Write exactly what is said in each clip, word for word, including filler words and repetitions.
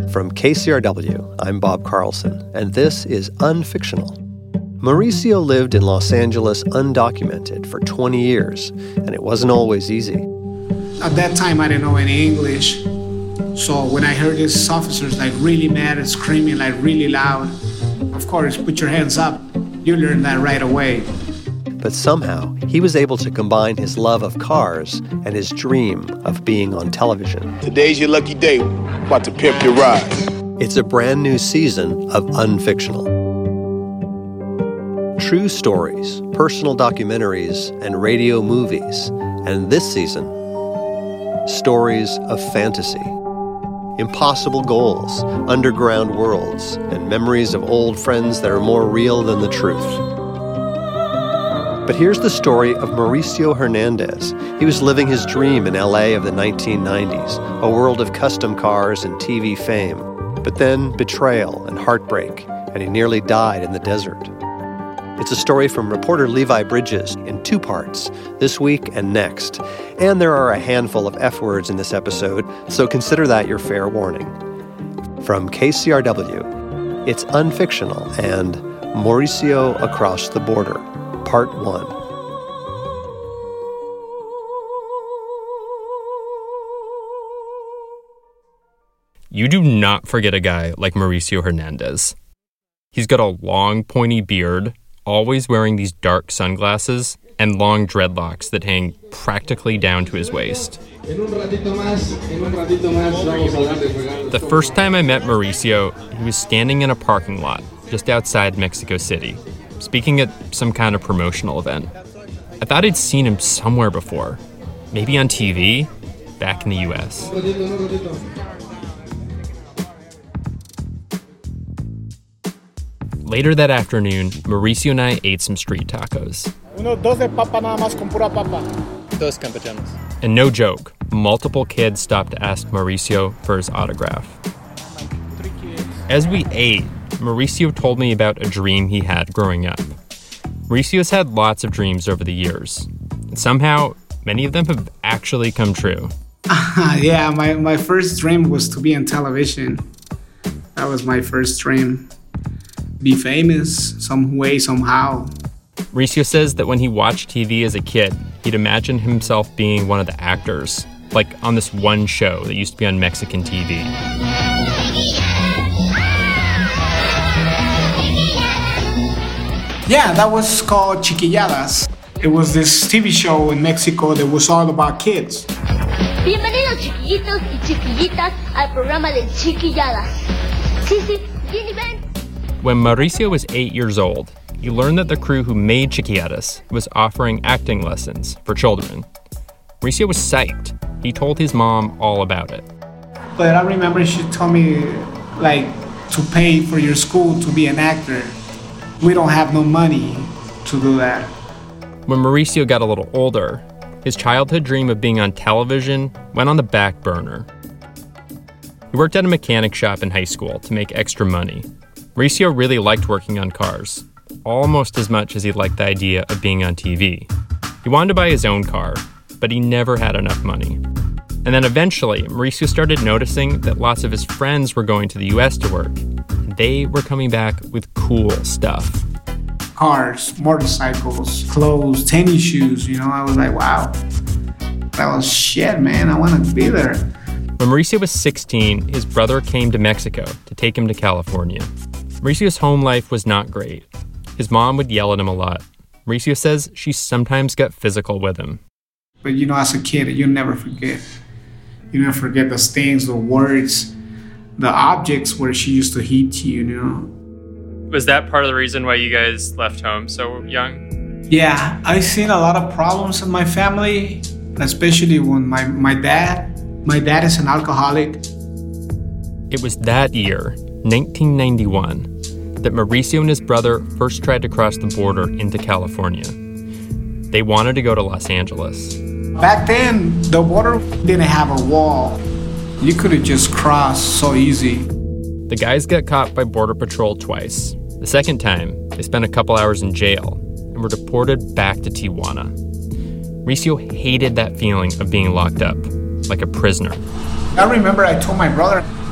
From K C R W, I'm Bob Carlson, and this is Unfictional. Mauricio lived in Los Angeles undocumented for twenty years, and it wasn't always easy. At that time, I didn't know any English. So when I heard these officers like really mad and screaming like really loud, of course, put your hands up. You learn that right away. But somehow, he was able to combine his love of cars and his dream of being on television. Today's your lucky day. About to pimp your ride. It's a brand new season of Unfictional. True stories, personal documentaries, and radio movies. And this season, stories of fantasy. Impossible goals, underground worlds, and memories of old friends that are more real than the truth. But here's the story of Mauricio Hernandez. He was living his dream in L A of the nineteen nineties, a world of custom cars and T V fame. But then betrayal and heartbreak, and he nearly died in the desert. It's a story from reporter Levi Bridges in two parts, this week and next. And there are a handful of F words in this episode, so consider that your fair warning. From K C R W, it's Unfictional and Mauricio Across the Border, Part one. You do not forget a guy like Mauricio Hernandez. He's got a long, pointy beard, always wearing these dark sunglasses, and long dreadlocks that hang practically down to his waist. The first time I met Mauricio, he was standing in a parking lot just outside Mexico City, speaking at some kind of promotional event. I thought I'd seen him somewhere before, maybe on T V, back in the U S. Later that afternoon, Mauricio and I ate some street tacos. Uno, dos de papa nada más con pura papa. Dos campechanos. And no joke, multiple kids stopped to ask Mauricio for his autograph. As we ate, Mauricio told me about a dream he had growing up. Mauricio's had lots of dreams over the years, and somehow, many of them have actually come true. Uh, yeah, my, my first dream was to be on television. That was my first dream. Be famous some way, somehow. Mauricio says that when he watched T V as a kid, he'd imagine himself being one of the actors, like on this one show that used to be on Mexican T V. Yeah, that was called Chiquilladas. It was this T V show in Mexico that was all about kids. Bienvenidos chiquillitos y chiquillitas al programa de Chiquilladas. Sí, sí, Ginny Ben. When Mauricio was eight years old, he learned that the crew who made Chiquilladas was offering acting lessons for children. Mauricio was psyched. He told his mom all about it. But I remember she told me, like, to pay for your school to be an actor. We don't have no money to do that. When Mauricio got a little older, his childhood dream of being on television went on the back burner. He worked at a mechanic shop in high school to make extra money. Mauricio really liked working on cars, almost as much as he liked the idea of being on T V. He wanted to buy his own car, but he never had enough money. And then eventually, Mauricio started noticing that lots of his friends were going to the U S to work. And they were coming back with cool stuff. Cars, motorcycles, clothes, tennis shoes, you know, I was like, wow. That was shit, man, I want to be there. When Mauricio was sixteen, his brother came to Mexico to take him to California. Mauricio's home life was not great. His mom would yell at him a lot. Mauricio says she sometimes got physical with him. But you know, as a kid, you never forget. You never forget the things, the words, the objects where she used to hit you, you know. Was that part of the reason why you guys left home so young? Yeah, I've seen a lot of problems in my family, especially when my, my dad, my dad is an alcoholic. It was that year, nineteen ninety-one, that Mauricio and his brother first tried to cross the border into California. They wanted to go to Los Angeles. Back then, the border didn't have a wall. You could have just crossed so easy. The guys got caught by Border Patrol twice. The second time, they spent a couple hours in jail and were deported back to Tijuana. Mauricio hated that feeling of being locked up, like a prisoner. I remember I told my brother,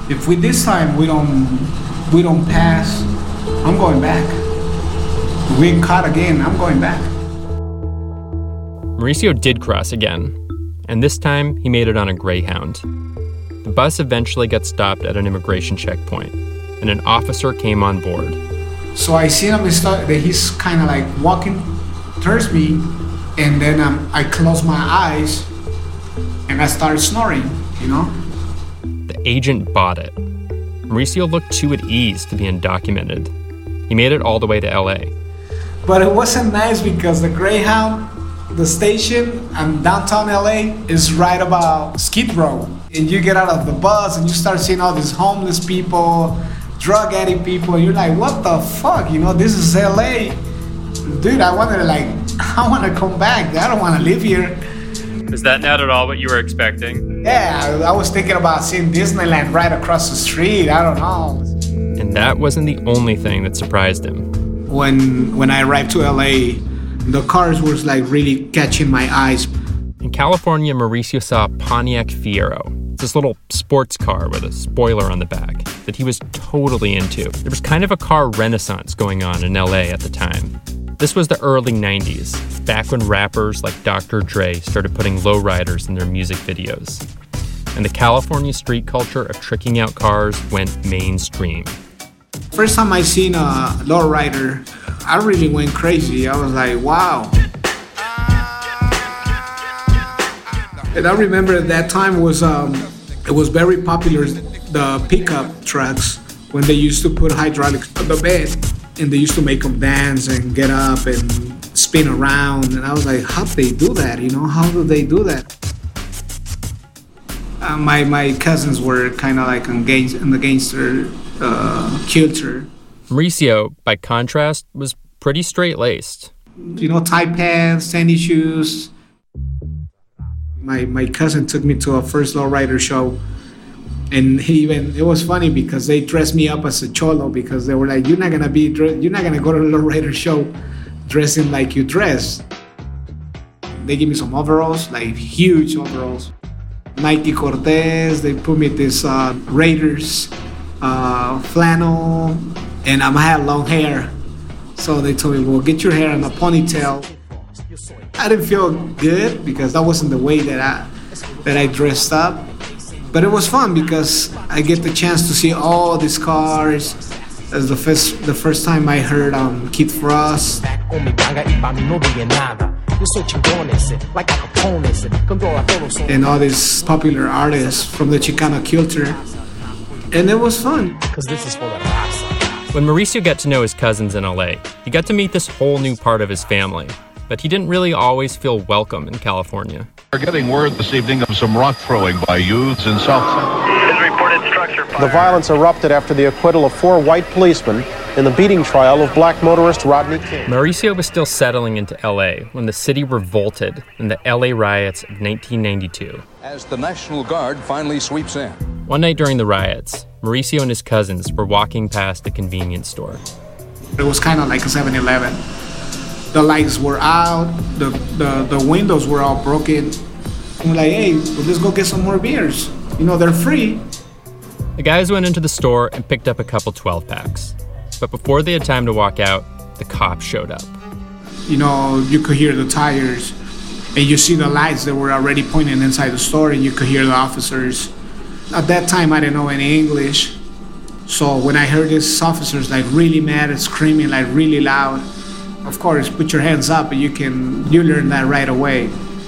If we this time we don't we don't pass, I'm going back. If we get caught again, I'm going back. Mauricio did cross again, and this time he made it on a Greyhound. The bus eventually got stopped at an immigration checkpoint, and an officer came on board. So I see him start, that he's kind of like walking towards me, and then um, I close my eyes and I start snoring, you know? The agent bought it. Mauricio looked too at ease to be undocumented. He made it all the way to L A. But it wasn't nice because the Greyhound, the station in downtown L A is right about Skid Row. And you get out of the bus and you start seeing all these homeless people, drug addict people, and you're like, what the fuck? You know, this is L A. Dude, I wanted to like, I want to come back. I don't want to live here. Is that not at all what you were expecting? Yeah, I, I was thinking about seeing Disneyland right across the street. I don't know. And that wasn't the only thing that surprised him. When when I arrived to L A, the cars was like really catching my eyes. In California, Mauricio saw a Pontiac Fiero. It's this little sports car with a spoiler on the back that he was totally into. There was kind of a car renaissance going on in L A at the time. This was the early nineties, back when rappers like Doctor Dre started putting lowriders in their music videos. And the California street culture of tricking out cars went mainstream. First time I seen a lowrider, I really went crazy. I was like, wow. And I remember at that time was um, it was very popular, the pickup trucks, when they used to put hydraulics on the bed and they used to make them dance and get up and spin around. And I was like, how do they do that? You know, how do they do that? Uh, my my cousins were kind of like in, gang- in the gangster uh, culture. Mauricio, by contrast, was pretty straight-laced. You know, tight pants, tennis shoes. My my cousin took me to a first lowrider show, and he even it was funny because they dressed me up as a cholo because they were like, "You're not gonna be you're not gonna go to a lowrider show dressing like you dress." They gave me some overalls, like huge overalls, Nike Cortez. They put me this uh, Raiders uh, flannel, and I had long hair, so they told me, "Well, get your hair in a ponytail." I didn't feel good because that wasn't the way that I that I dressed up. But it was fun because I get the chance to see all these cars. That's the first the first time I heard um, Kid Frost. And all these popular artists from the Chicano culture. And it was fun. When Mauricio got to know his cousins in L A, he got to meet this whole new part of his family. But he didn't really always feel welcome in California. We're getting word this evening of some rock throwing by youths in South Central. Reported structure fire. The violence erupted after the acquittal of four white policemen in the beating trial of black motorist Rodney King. Mauricio was still settling into L A when the city revolted in the L A riots of nineteen ninety-two. As the National Guard finally sweeps in. One night during the riots, Mauricio and his cousins were walking past a convenience store. It was kind of like a seven eleven. The lights were out, the, the, the windows were all broken. I'm like, hey, well, let's go get some more beers. You know, they're free. The guys went into the store and picked up a couple twelve-packs. But before they had time to walk out, the cops showed up. You know, you could hear the tires, and you see the lights that were already pointing inside the store, and you could hear the officers. At that time, I didn't know any English. So when I heard these officers like really mad and screaming like really loud, of course, put your hands up, and you can you learn that right away.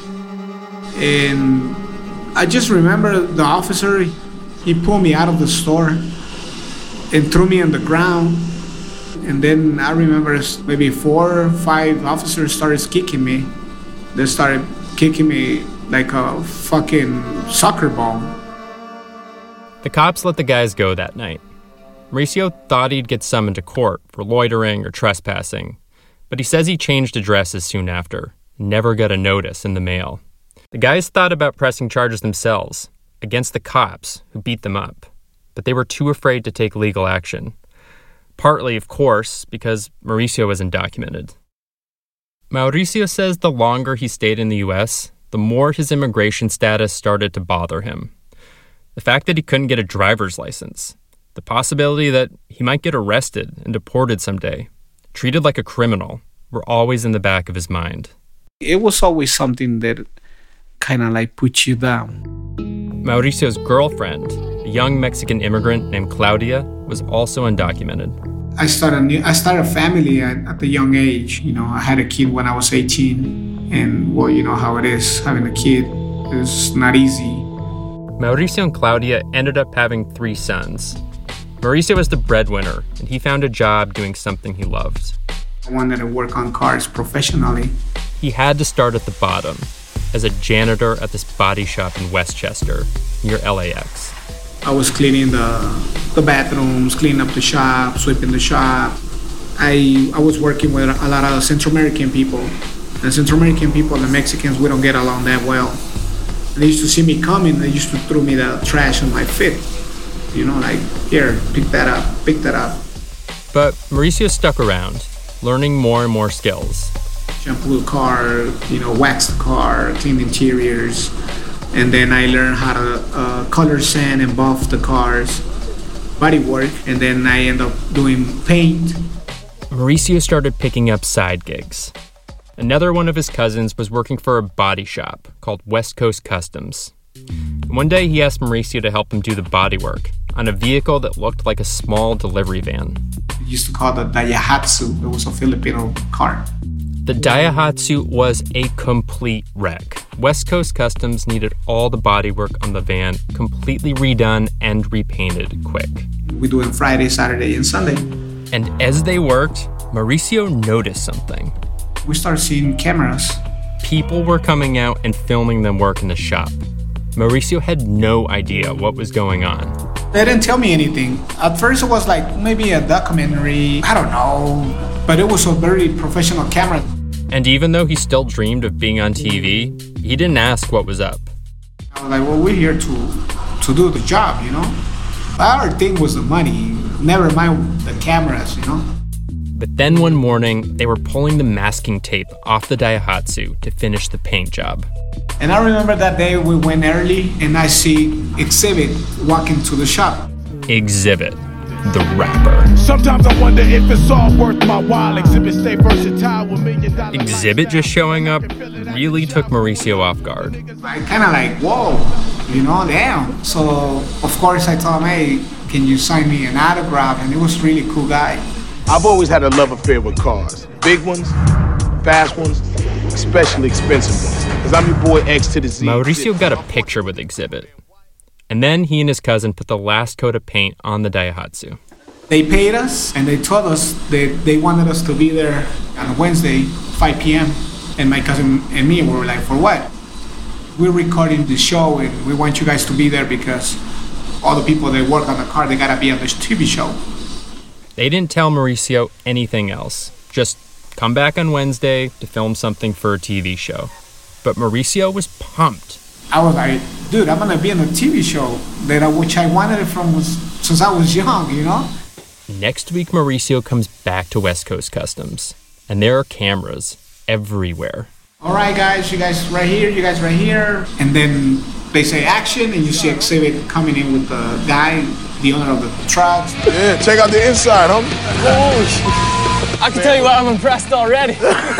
And I just remember the officer, he pulled me out of the store and threw me on the ground. And then I remember maybe four or five officers started kicking me. They started kicking me like a fucking soccer ball. The cops let the guys go that night. Mauricio thought he'd get summoned to court for loitering or trespassing, but he says he changed addresses soon after, never got a notice in the mail. The guys thought about pressing charges themselves against the cops who beat them up, but they were too afraid to take legal action. Partly, of course, because Mauricio was undocumented. Mauricio says the longer he stayed in the U S, the more his immigration status started to bother him. The fact that he couldn't get a driver's license. The possibility that he might get arrested and deported someday, treated like a criminal, were always in the back of his mind. It was always something that kind of like puts you down. Mauricio's girlfriend, a young Mexican immigrant named Claudia, was also undocumented. I started new, I started a family at, at a young age. You know, I had a kid when I was eighteen. And, well, you know how it is, having a kid is not easy. Mauricio and Claudia ended up having three sons. Mauricio was the breadwinner, and he found a job doing something he loved. I wanted to work on cars professionally. He had to start at the bottom, as a janitor at this body shop in Westchester, near L A X. I was cleaning the the bathrooms, cleaning up the shop, sweeping the shop. I I was working with a lot of Central American people. And Central American people and the Mexicans, we don't get along that well. And they used to see me coming, they used to throw me the trash on my feet. You know, like, here, pick that up, pick that up. But Mauricio stuck around, learning more and more skills. Shampoo the car, you know, wax the car, clean interiors. And then I learned how to uh, color sand and buff the cars, body work. And then I end up doing paint. Mauricio started picking up side gigs. Another one of his cousins was working for a body shop called West Coast Customs. One day he asked Mauricio to help him do the bodywork on a vehicle that looked like a small delivery van. We used to call it the Daihatsu. It was a Filipino car. The Daihatsu was a complete wreck. West Coast Customs needed all the bodywork on the van completely redone and repainted quick. We do it Friday, Saturday, and Sunday. And as they worked, Mauricio noticed something. We started seeing cameras. People were coming out and filming them work in the shop. Mauricio had no idea what was going on. They didn't tell me anything. At first it was like maybe a documentary, I don't know, but it was a very professional camera. And even though he still dreamed of being on T V, he didn't ask what was up. I was like, well, we're here to, to do the job, you know? Our thing was the money, never mind the cameras, you know? But then one morning, they were pulling the masking tape off the Daihatsu to finish the paint job. And I remember that day we went early and I see Exhibit walking to the shop. Exhibit, the rapper. Sometimes I wonder if it's all worth my while. Exhibit stay versatile with million dollar. Exhibit just showing up really took Mauricio off guard. I kind of like, whoa, you know, damn. So, of course, I told him, hey, can you sign me an autograph? And it was a really cool guy. I've always had a love affair with cars. Big ones, fast ones, especially expensive ones. Because I'm your boy X to the Z. Mauricio got a picture with Exhibit. And then he and his cousin put the last coat of paint on the Daihatsu. They paid us, and they told us that they wanted us to be there on Wednesday, five p.m. And my cousin and me were like, for what? We're recording the show, and we want you guys to be there because all the people that work on the car, they gotta be on this T V show. They didn't tell Mauricio anything else. Just come back on Wednesday to film something for a T V show. But Mauricio was pumped. I was like, dude, I'm gonna be on a T V show that I, which I wanted from was, since I was young, you know? Next week, Mauricio comes back to West Coast Customs, and there are cameras everywhere. All right, guys, you guys right here, you guys right here. And then they say action, and you see Exhibit coming in with the guy, the owner of the truck. Yeah, check out the inside, homie. Oh, I can tell you what, I'm impressed already.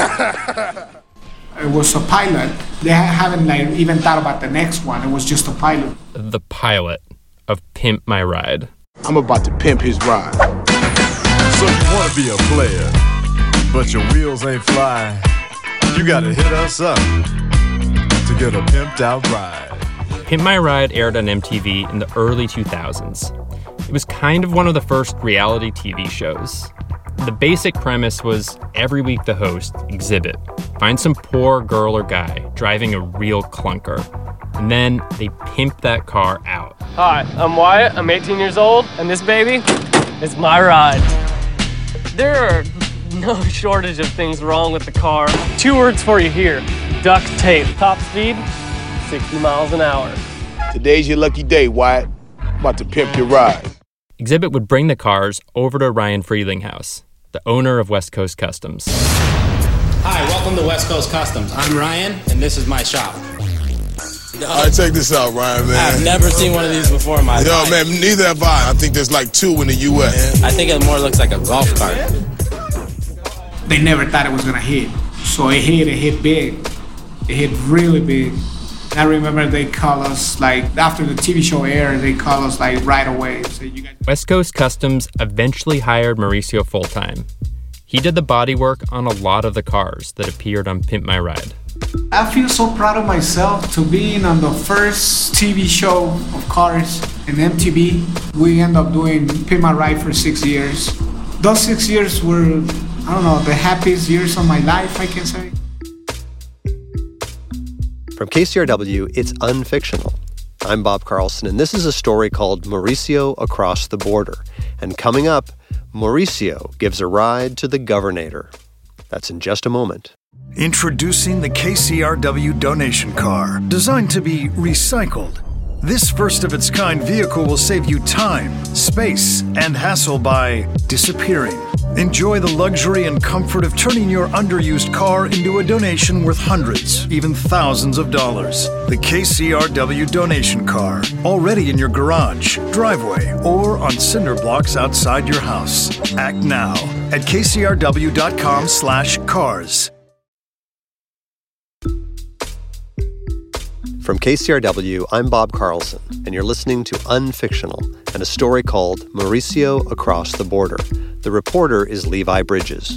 It was a pilot. They haven't like even thought about the next one. It was just a pilot. The pilot of Pimp My Ride. I'm about to pimp his ride. So you want to be a player, but your wheels ain't fly. You gotta hit us up to get a pimped out ride. Pimp My Ride aired on M T V in the early two thousands. It was kind of one of the first reality T V shows. The basic premise was every week the host, Exhibit, finds some poor girl or guy driving a real clunker, and then they pimp that car out. Hi, I'm Wyatt, I'm eighteen years old, and this baby is my ride. There are no shortage of things wrong with the car. Two words for you here, duct tape. Top speed, sixty miles an hour. Today's your lucky day, Wyatt. I'm about to pimp your ride. Exhibit would bring the cars over to Ryan Freelinghouse, the owner of West Coast Customs. Hi, welcome to West Coast Customs. I'm Ryan, and this is my shop. All right, check this out, Ryan, man. I've never seen one of these before in my Yo, life. man, neither have I. I think there's like two in the U S I think it more looks like a golf cart. They never thought it was gonna hit. So it hit, it hit big. It hit really big. I remember they call us, like, after the T V show aired, they call us, like, right away. So you guys- West Coast Customs eventually hired Mauricio full-time. He did the bodywork on a lot of the cars that appeared on Pimp My Ride. I feel so proud of myself to being on the first T V show of cars in M T V. We end up doing Pimp My Ride for six years. Those six years were, I don't know, the happiest years of my life, I can say. From K C R W, it's Unfictional. I'm Bob Carlson, and this is a story called Mauricio Across the Border. And coming up, Mauricio gives a ride to the Governator. That's in just a moment. Introducing the K C R W donation car, designed to be recycled. This first-of-its-kind vehicle will save you time, space, and hassle by disappearing. Enjoy the luxury and comfort of turning your underused car into a donation worth hundreds, even thousands of dollars. The K C R W donation car, already in your garage, driveway, or on cinder blocks outside your house. Act now at kcrw.com slash cars. From K C R W, I'm Bob Carlson, and you're listening to Unfictional, and a story called Mauricio Across the Border. The reporter is Levi Bridges.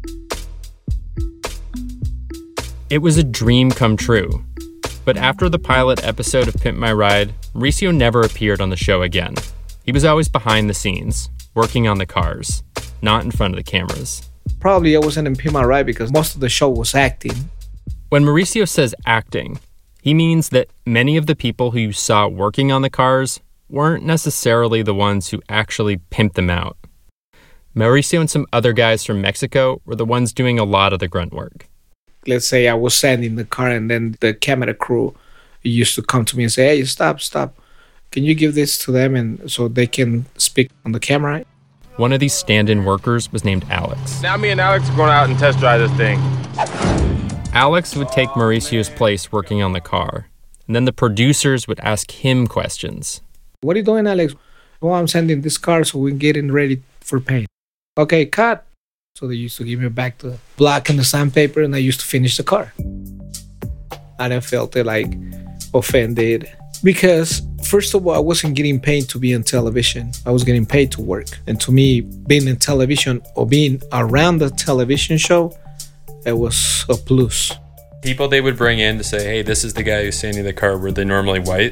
It was a dream come true. But after the pilot episode of Pimp My Ride, Mauricio never appeared on the show again. He was always behind the scenes, working on the cars, not in front of the cameras. Probably I wasn't in Pimp My Ride because most of the show was acting. When Mauricio says acting, he means that many of the people who you saw working on the cars weren't necessarily the ones who actually pimped them out. Mauricio and some other guys from Mexico were the ones doing a lot of the grunt work. Let's say I was sending the car and then the camera crew used to come to me and say, hey, stop, stop. Can you give this to them and so they can speak on the camera? One of these stand-in workers was named Alex. Now me and Alex are going out and test drive this thing. Alex would take Mauricio's place working on the car, and then the producers would ask him questions. What are you doing, Alex? Oh, I'm sending this car so we're getting ready for paint. Okay, cut. So they used to give me back the black and the sandpaper, and I used to finish the car. And I felt like offended because, first of all, I wasn't getting paid to be on television. I was getting paid to work. And to me, being in television or being around the television show, it was a plus. People they would bring in to say, hey, this is the guy who's sanding the car, were they normally white?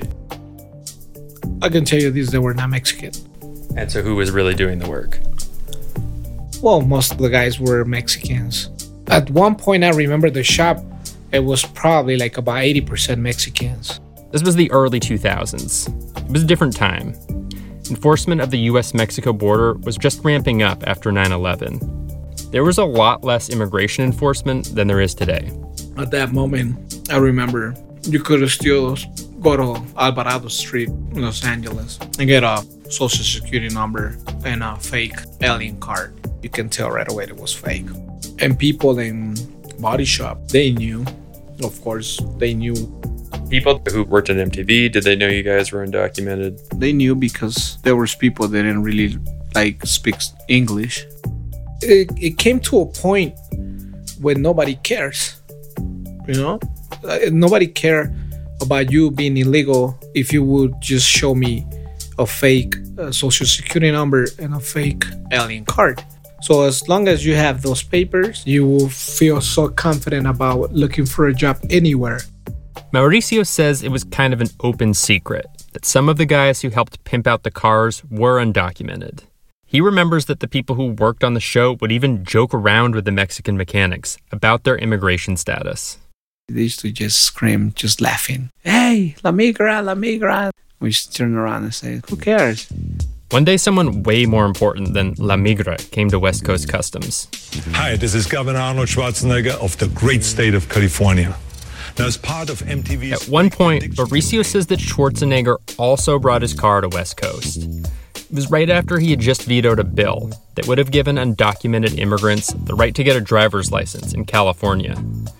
I can tell you this, they were not Mexican. And so who was really doing the work? Well, most of the guys were Mexicans. At one point, I remember the shop, it was probably like about eighty percent Mexicans. This was the early two thousands. It was a different time. Enforcement of the U S Mexico border was just ramping up after nine eleven. There was a lot less immigration enforcement than there is today. At that moment, I remember you could still go to Alvarado Street in Los Angeles and get a social security number and a fake alien card. You can tell right away it was fake. And people in body shop, they knew. Of course, they knew. People who worked at M T V, did they know you guys were undocumented? They knew because there was people that didn't really like speak English. It, it came to a point when nobody cares, you know? Nobody cared about you being illegal if you would just show me a fake uh, social security number and a fake alien card. So as long as you have those papers, you will feel so confident about looking for a job anywhere. Mauricio says it was kind of an open secret that some of the guys who helped pimp out the cars were undocumented. He remembers that the people who worked on the show would even joke around with the Mexican mechanics about their immigration status. They used to just scream, just laughing. Hey, la migra, la migra. We just turn around and say, who cares? One day, someone way more important than La Migra came to West Coast Customs. Hi, this is Governor Arnold Schwarzenegger of the great state of California. Now, as part of M T V's... At one point, Mauricio says that Schwarzenegger also brought his car to West Coast. It was right after he had just vetoed a bill that would have given undocumented immigrants the right to get a driver's license in California. When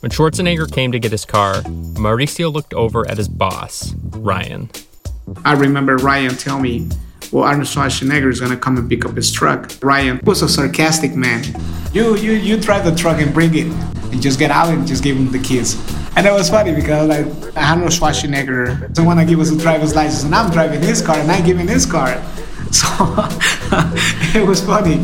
When Schwarzenegger came to get his car, Mauricio looked over at his boss, Ryan. I remember Ryan telling me, well, Arnold Schwarzenegger is going to come and pick up his truck. Ryan was a sarcastic man. You you you drive the truck and bring it. And just get out and just give him the keys. And that was funny because like Arnold Schwarzenegger doesn't want to give us a driver's license, and I'm driving his car and I'm giving his car. So it was funny.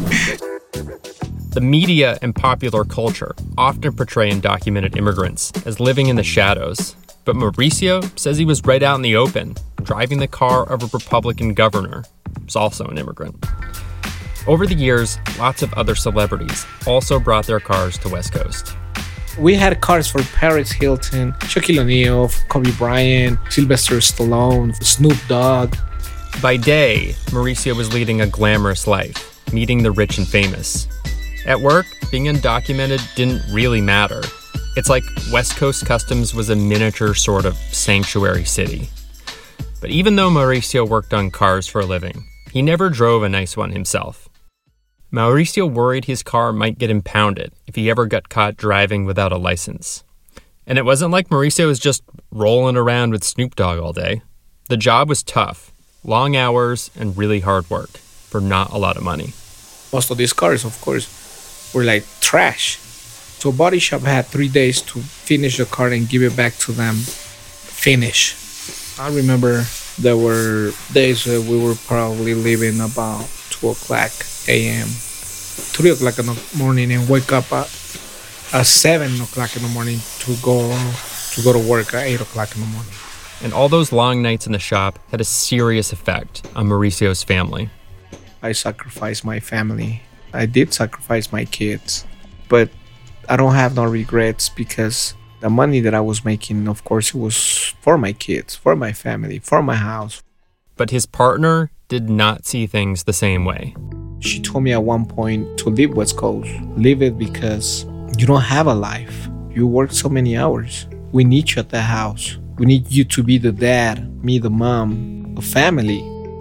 The media and popular culture often portray undocumented immigrants as living in the shadows. But Mauricio says he was right out in the open, driving the car of a Republican governor, who's also an immigrant. Over the years, lots of other celebrities also brought their cars to West Coast. We had cars for Paris Hilton, Shaquille O'Neal, Kobe Bryant, Sylvester Stallone, Snoop Dogg. By day, Mauricio was leading a glamorous life, meeting the rich and famous. At work, being undocumented didn't really matter. It's like West Coast Customs was a miniature sort of sanctuary city. But even though Mauricio worked on cars for a living, he never drove a nice one himself. Mauricio worried his car might get impounded if he ever got caught driving without a license. And it wasn't like Mauricio was just rolling around with Snoop Dogg all day. The job was tough, long hours, and really hard work for not a lot of money. Most of these cars, of course, were like trash. So body shop had three days to finish the car and give it back to them. Finish. I remember there were days where we were probably leaving about two o'clock a.m., three o'clock in the morning, and wake up at, at seven o'clock in the morning to go to go to work at eight o'clock in the morning. And all those long nights in the shop had a serious effect on Mauricio's family. I sacrificed my family. I did sacrifice my kids, but I don't have no regrets because the money that I was making, of course, it was for my kids, for my family, for my house. But his partner did not see things the same way. She told me at one point to leave West Coast. Leave it because you don't have a life. You work so many hours. We need you at the house. We need you to be the dad, me the mom, the family.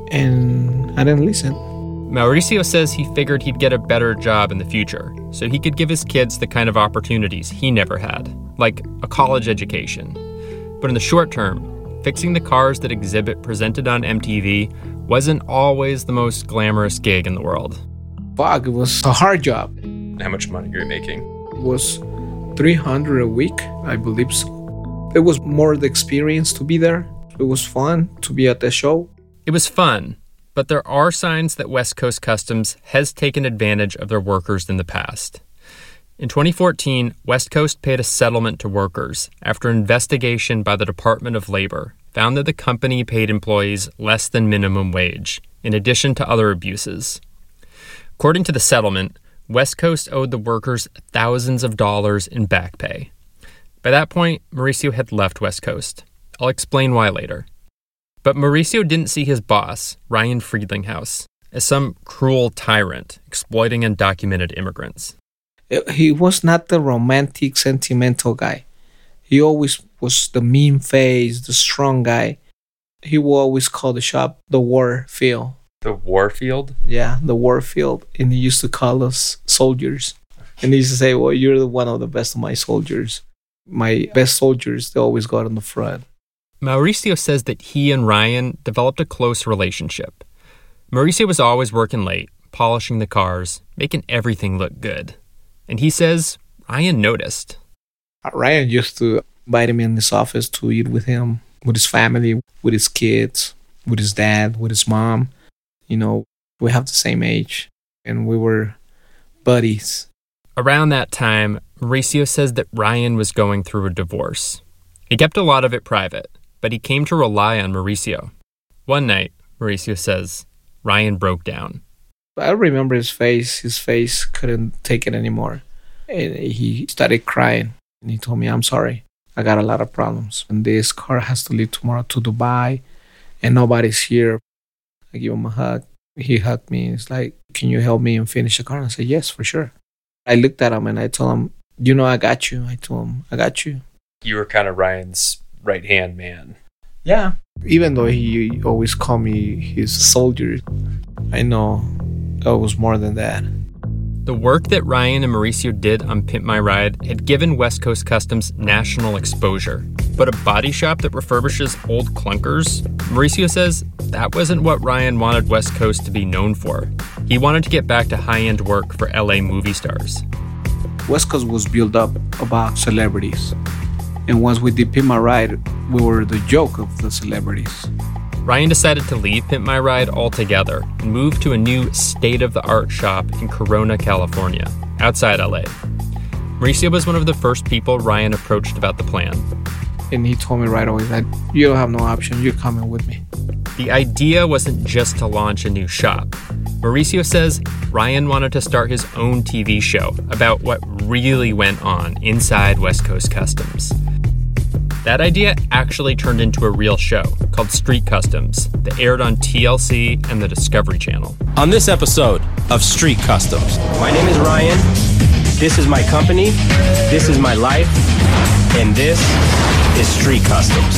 And I didn't listen. Mauricio says he figured he'd get a better job in the future so he could give his kids the kind of opportunities he never had, like a college education. But in the short term, fixing the cars that Exhibit presented on M T V wasn't always the most glamorous gig in the world. Fuck, it was a hard job. How much money are you making? It was three hundred dollars a week, I believe so. It was more the experience to be there. It was fun to be at the show. It was fun. But there are signs that West Coast Customs has taken advantage of their workers in the past. In twenty fourteen, West Coast paid a settlement to workers after an investigation by the Department of Labor found that the company paid employees less than minimum wage, in addition to other abuses. According to the settlement, West Coast owed the workers thousands of dollars in back pay. By that point, Mauricio had left West Coast. I'll explain why later. But Mauricio didn't see his boss, Ryan Friedlinghaus, as some cruel tyrant exploiting undocumented immigrants. He was not the romantic, sentimental guy. He always was the mean face, the strong guy. He will always call the shop the war field. The war field? Yeah, the war field. And he used to call us soldiers. And he used to say, well, you're one of the best of my soldiers. My best soldiers, they always got on the front. Mauricio says that he and Ryan developed a close relationship. Mauricio was always working late, polishing the cars, making everything look good. And he says Ryan noticed. Ryan used to invite me in his office to eat with him, with his family, with his kids, with his dad, with his mom. You know, we have the same age, and we were buddies. Around that time, Mauricio says that Ryan was going through a divorce. He kept a lot of it private, but he came to rely on Mauricio. One night, Mauricio says, Ryan broke down. I remember his face. His face couldn't take it anymore. And he started crying. And he told me, I'm sorry. I got a lot of problems. And this car has to leave tomorrow to Dubai. And nobody's here. I give him a hug. He hugged me. It's like, can you help me and finish the car? And I said, yes, for sure. I looked at him and I told him, you know, I got you. I told him, I got you. You were kind of Ryan's right-hand man. Yeah. Even though he always called me his soldier, I know it was more than that. The work that Ryan and Mauricio did on Pimp My Ride had given West Coast Customs national exposure. But a body shop that refurbishes old clunkers? Mauricio says that wasn't what Ryan wanted West Coast to be known for. He wanted to get back to high-end work for L A movie stars. West Coast was built up about celebrities. And once we did Pimp My Ride, we were the joke of the celebrities. Ryan decided to leave Pimp My Ride altogether and move to a new state-of-the-art shop in Corona, California, outside L A. Mauricio was one of the first people Ryan approached about the plan. And he told me right away that you don't have no option, you're coming with me. The idea wasn't just to launch a new shop. Mauricio says Ryan wanted to start his own T V show about what really went on inside West Coast Customs. That idea actually turned into a real show called Street Customs that aired on T L C and the Discovery Channel. On this episode of Street Customs. My name is Ryan. This is my company. This is my life. And this is Street Customs.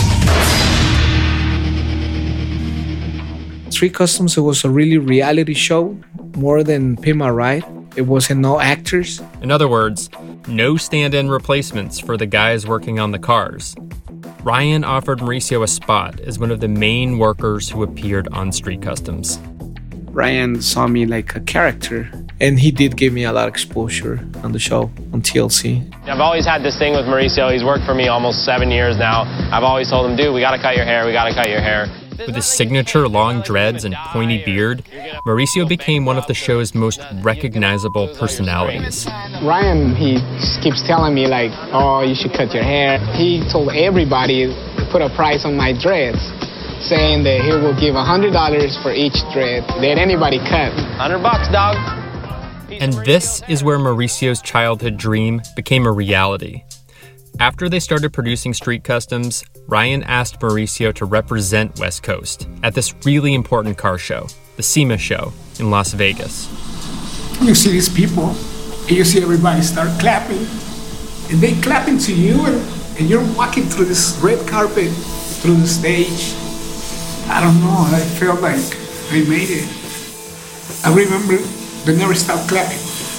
Street Customs, it was a really reality show, more than Pimp My Ride. It wasn't no actors. In other words, no stand-in replacements for the guys working on the cars. Ryan offered Mauricio a spot as one of the main workers who appeared on Street Customs. Ryan saw me like a character, and he did give me a lot of exposure on the show, on T L C. I've always had this thing with Mauricio. He's worked for me almost seven years now. I've always told him, dude, we gotta cut your hair, we gotta cut your hair. With his signature long dreads and pointy beard, Mauricio became one of the show's most recognizable personalities. Ryan, he keeps telling me like, oh, you should cut your hair. He told everybody to put a price on my dreads, saying that he will give one hundred dollars for each dread that anybody cut. one hundred bucks, dog. And this is where Mauricio's childhood dream became a reality. After they started producing Street Customs, Ryan asked Mauricio to represent West Coast at this really important car show, the SEMA show in Las Vegas. You see these people, and you see everybody start clapping, and they clapping to you, and, and you're walking through this red carpet, through the stage. I don't know, I felt like I made it. I remember they never stopped clapping.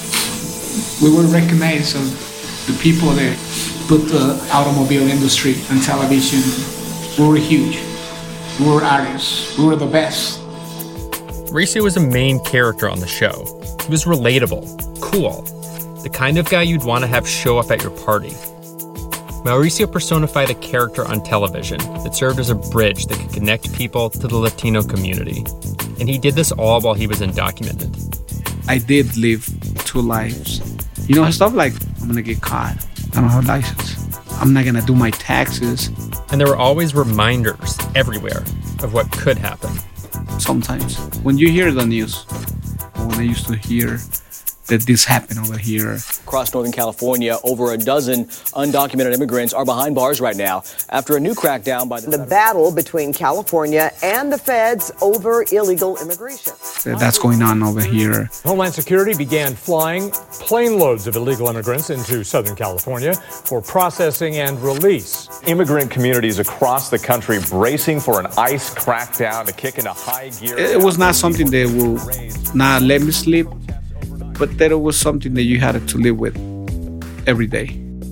We were recognized as the people that put the automobile industry on television. We were huge. We were artists. We were the best. Mauricio was a main character on the show. He was relatable, cool, the kind of guy you'd want to have show up at your party. Mauricio personified a character on television that served as a bridge that could connect people to the Latino community. And he did this all while he was undocumented. I did live two lives. You know, stuff like, I'm gonna get caught. I don't have a license. I'm not gonna do my taxes. And there were always reminders everywhere of what could happen. Sometimes, when you hear the news, when I used to hear that this happened over here. Across Northern California, over a dozen undocumented immigrants are behind bars right now after a new crackdown by the... The battle between California and the feds over illegal immigration. That's going on over here. Homeland Security began flying plane loads of illegal immigrants into Southern California for processing and release. Immigrant communities across the country bracing for an ICE crackdown to kick into high gear. It was not something that will not let me sleep, but that it was something that you had to live with every day.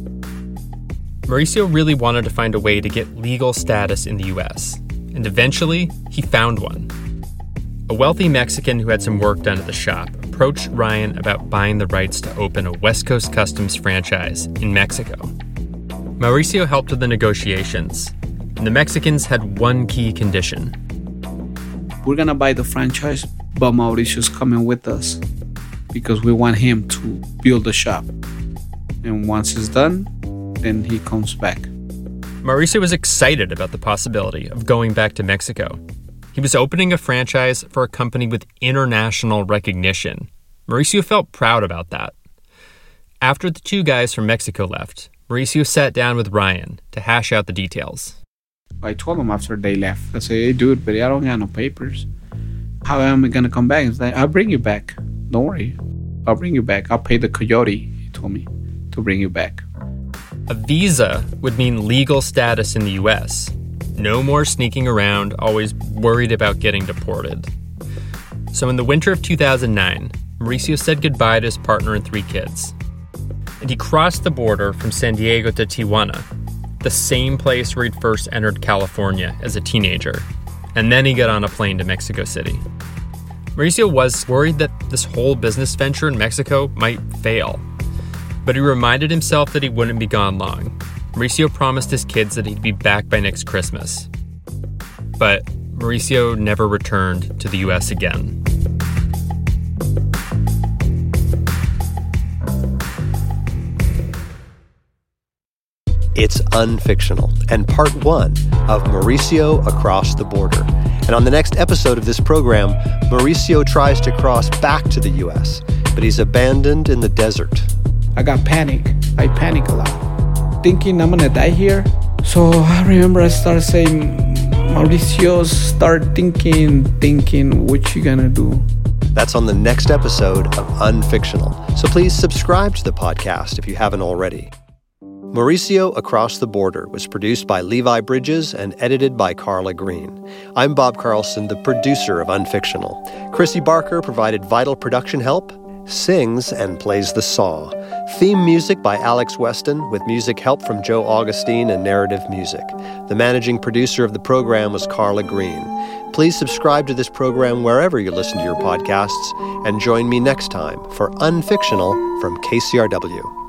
Mauricio really wanted to find a way to get legal status in the U S, and eventually he found one. A wealthy Mexican who had some work done at the shop approached Ryan about buying the rights to open a West Coast Customs franchise in Mexico. Mauricio helped with the negotiations, and the Mexicans had one key condition. We're gonna buy the franchise, but Mauricio's coming with us because we want him to build the shop. And once it's done, then he comes back. Mauricio was excited about the possibility of going back to Mexico. He was opening a franchise for a company with international recognition. Mauricio felt proud about that. After the two guys from Mexico left, Mauricio sat down with Ryan to hash out the details. I told him after they left, I said, hey, dude, but I don't got no papers. How am I going to come back? He's like, I'll bring you back. Don't worry. I'll bring you back. I'll pay the coyote, he told me, to bring you back. A visa would mean legal status in the U S. No more sneaking around, always worried about getting deported. So in the winter of two thousand nine, Mauricio said goodbye to his partner and three kids. And he crossed the border from San Diego to Tijuana, the same place where he'd first entered California as a teenager. And then he got on a plane to Mexico City. Mauricio was worried that this whole business venture in Mexico might fail. But he reminded himself that he wouldn't be gone long. Mauricio promised his kids that he'd be back by next Christmas. But Mauricio never returned to the U S again. It's Unfictional, and part one of Mauricio Across the Border. And on the next episode of this program, Mauricio tries to cross back to the U S, but he's abandoned in the desert. I got panic. I panic a lot, thinking I'm gonna die here. So I remember I started saying, Mauricio, start thinking, thinking, what you gonna do? That's on the next episode of Unfictional. So please subscribe to the podcast if you haven't already. Mauricio Across the Border was produced by Levi Bridges and edited by Carla Green. I'm Bob Carlson, the producer of Unfictional. Chrissy Barker provided vital production help, sings and plays the saw. Theme music by Alex Weston, with music help from Joe Augustine and narrative music. The managing producer of the program was Carla Green. Please subscribe to this program wherever you listen to your podcasts, and join me next time for Unfictional from K C R W.